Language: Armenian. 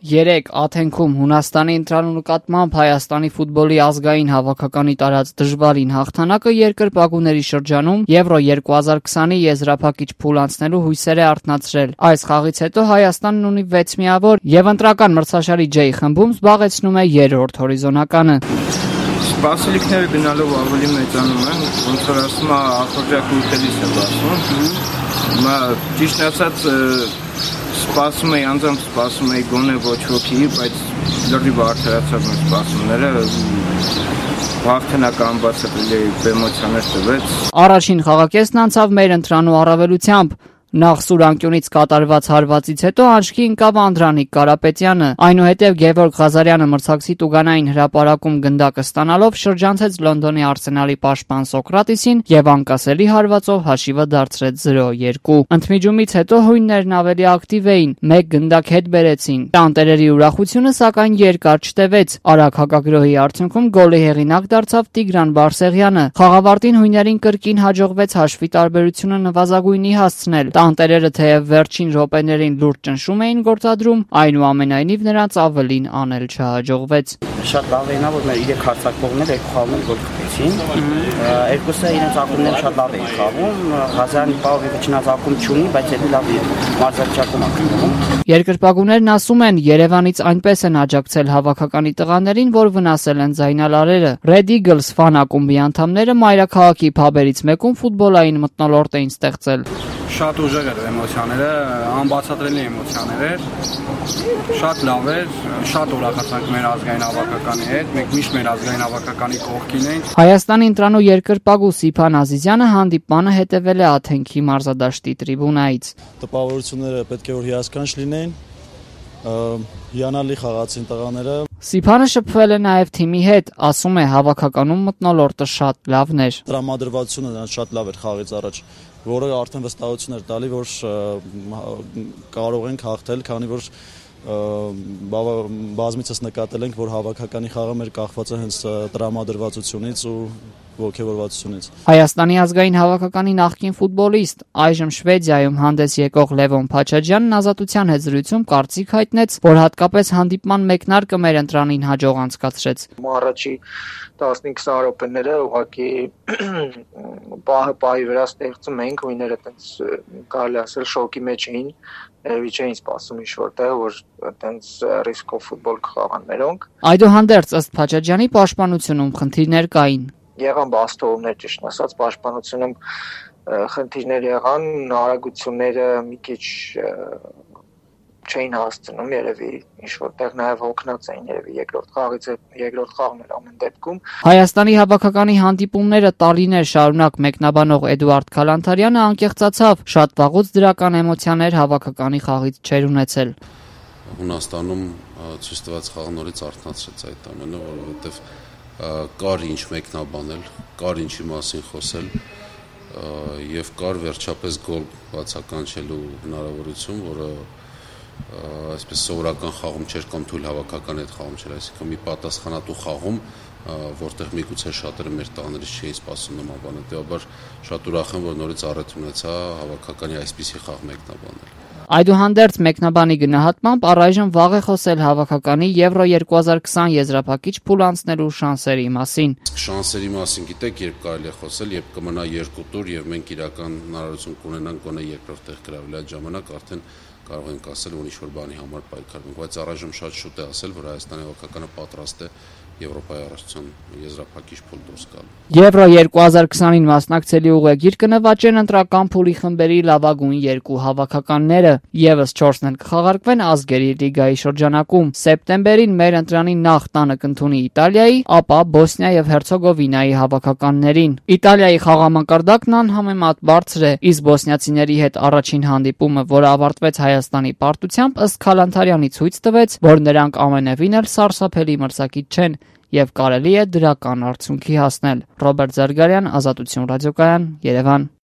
Երեկ Աթենքում Հունաստանի ընտրալու նկատմամբ Հայաստանի ֆուտբոլի ազգային հավաքականի տարած դժվարին հաղթանակը երկրպագուների շրջանում Եվրո 2020-ի եզրափակիչ փուլ անցնելու հույսեր է արթնացրել։ Այս խաղից հետո Հայաստանն ունի 6 միավոր եւ ընտրական մրցաշարի J խմբում զբաղեցնում է 3-րդ հորիզոնականը։ Սպասելիքները գնալով ավելի մեծանում են, ոնց որ ասում է ախորժակը ուտելիս է բացում։ Ճիշտ ասած սպասում էի, անձամբ սպասում էի գոնե ոչ ոքի, բայց լրիվ արդարացավ մեր սպասումները, հաղթանակը բացատրելի էմոցիաներ տվեց։ Առաջին խաղակեսն անցավ մեր ընտրանու առավելությամբ։ Նախ Սուրանկյունից կատարված հարվածից հետո աչքի ընկավ Անդրանիկ Կարապետյանը, այնուհետև Գևորգ Ղազարյանը մրցակցի տուգանային հրապարակում գնդակը ստանալով շրջանցեց Լոնդոնի Արսենալի պաշտպան Սոկրատիսին եւ անկասելի հարվածով հաշիվը դարձրեց 0-2։ Ընդմիջումից հետո հույններն ավելի ակտիվ էին, մեկ գնդակ հետ բերեցին։ Տանտերերի ուրախությունը սակայն երկար չտևեց։ Արագ հակագրոհի արդյունքում գոլի հեղինակ դարձավ Տիգրան Բարսեղյանը։ Խաղավարտին հույներին կրկին հաջողվեց հաշվի տարբերությունը նվազագույնի հասցնել։ Տանտերերը թեև վերջին րոպեներին լուրջ ճնշում էին գործադրում, այնուամենայնիվ նրանց ավելին անել չհաջողվեց։ Շատ լավ է նա, որ մեր 3 հարձակվողներ 2 խաղում գոլ կպեցին։ Երկուսը իրենց ակումբները շատ լավ էին խաղում, Ղազարյանի պահովը չնայած ակումբ չունի, բայց էլի լավ է մարզաճակում ակումբում։ Երկրպագուներն ասում են, Երևանից այնպես են աջակցել հավաքականի տղաներին, որ վնասել են ձայնալարերը։ Red Eagles ֆան ակումբի անդամները մայրաքաղաքի փաբերից մեկում ֆուտբոլային մթնոլորտ էին ստեղծել։ Շատ ուժեղ էր էմոցիաները, անբացատրելի էմոցիաներ էր, շատ լավ էր, շատ ուրախացանք մեր ազգային հավաքականի հետ, մենք միշտ մեր ազգային հավաքականի կողքին ենք։ Հայաստանի ընտրանու երկրպագու Սիփան Ազիզյանը հանդիպմանը հետևել է Աթենքի մարզադաշտի տրիբունայից։ Տպավորությունները պետք է որ հիասքանչ լինեին, հիանալի խաղացին տղաները։ Սիփանը շփվել է նաև թիմի հետ, ասում է հավաքականում մթնոլորտը շատ լավն էր։ Տրամադրվածությունը նրանց շատ լավ էր խաղից առաջ, որը արդեն վստահություն էր տալի, որ կարող ենք հաղթել, քանի որ բազմիցս նկատել ենք, որ հավաքականի խաղը մեր կախված է հենց տրամադրվածությունից ու ոգևորվածությունից։ Հայաստանի ազգային հավաքականի նախկին ֆուտբոլիստ, այժմ Շվեդիայում հանդես եկող Լևոն Փաչաջյանն Ազատության հետ զրույցում կարծիք հայտնեց, որ հատկապես հանդիպման մեկնարկը մեր ընտրանին հաջող անցկացրեց։ Առաջի 15-20 րոպեները ուղղակի պահի վրա ստեղծում էինք, հույները այտենց կարելի ասել շոկի մեջ էին, երևի չէին սպասում ինչ-որտեղ, որ այտենց ռիսկով ֆուտբոլ կխաղան մերոնք։ Այդուհանդերձ ըստ Փաչաջյանի պաշտպանությունում խնդիրներ կային։ Եղան բաստողներ, ճիշտ ասած, պաշտպանությունում խնդիրներ եղան, արագությունները մի քիչ չէին հասցնում, երևի ինչ-որտեղ նաև հոգնած էին, երևի երկրորդ խաղն էր ամեն դեպքում։ Հայաստանի հավաքականի հանդիպումները տարիներ շարունակ մեկնաբանող Էդուարդ Քալանթարյանը անկեղծացավ, շատ վաղուց դրական էմոցիաներ հավաքականի խաղից չէր ունեցել։ Հունաստանում ցույց տված խաղը նորից արթնացրեց այդ ամենը, որովհետև կար ինչ մեկնաբանել, կար ինչի մասին խոսել եւ կար վերջապես գոլ բացականչելու հնարավորություն, որը այսպես սովորական խաղում չէր կամ թույլ հավաքական այդ խաղում չէր, այսինքն մի պատասխանատու խաղում, որտեղ միգուցե շատերը մեր տաներից չէին սպասում նման բան, հետեւաբար շատ ուրախ եմ, որ նորից առիթ ունեցա հավաքականի այսպիսի խաղ մեկնաբանել։ Այդուհանդերձ մեկնաբանի գնահատմամբ առայժմ վաղ է խոսել հավաքականի Եվրո 2020 եզրափակիչ փուլ անցնելու շանսերի մասին։ Շանսերի մասին գիտեք, երբ կարելի է խոսել, երբ կմնա 2 տուր եւ մենք իրական հնարավորություն կունենանք գոնե երկրորդ տեղ գրավել, այդ ժամանակ արդեն կարող ենք ասել, որ ինչ-որ բանի համար պայքարենք, բայց առայժմ շատ շուտ է ասել, որ Հայաստանի հավաքականը պատրաստ է Եվրոպայի առաջության եզրափակիչ փուլ դուրս գալ։ Եվրո 2020-ին մասնակցելի ուղեգիր կնվաճեն ընտրական փուլի խմբերի լավագույն 2 հավաքականները, եւս 4-ն էլ կխաղարկվեն ազգերի լիգայի շրջանակում։ Սեպտեմբերին մեր ընտրանի նախ տանը կընդունի Իտալիայի, ապա Բոսնիա եւ Հերցեգովինայի հավաքականներին։ Իտալիայի խաղամակարդակն անհամեմատ բարձր է, իսկ բոսնիացիների հետ առաջին հանդիպումը, որը ավարտվեց Հայաստանի պարտությամբ, ըստ Քալանթարյանի ցույց տվեց, որ նրանք ամենևին էլ սարսափելի մրցակից չեն եւ կարելի է դրական արդյունքի հասնել։ Ռոբերտ Զարգարյան, Ազատություն ռադիոկայան, Երևան։